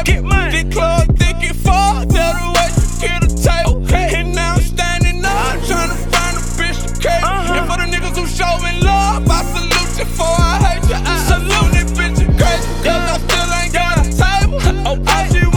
Get mine. This club thick and fuck, tell the way you get a table. And now I'm standing up, tryna find a bitch to cake. And for the niggas who show me love, I salute you for I hate you. I salute this bitch, you crazy. Cause I still ain't got a table. All she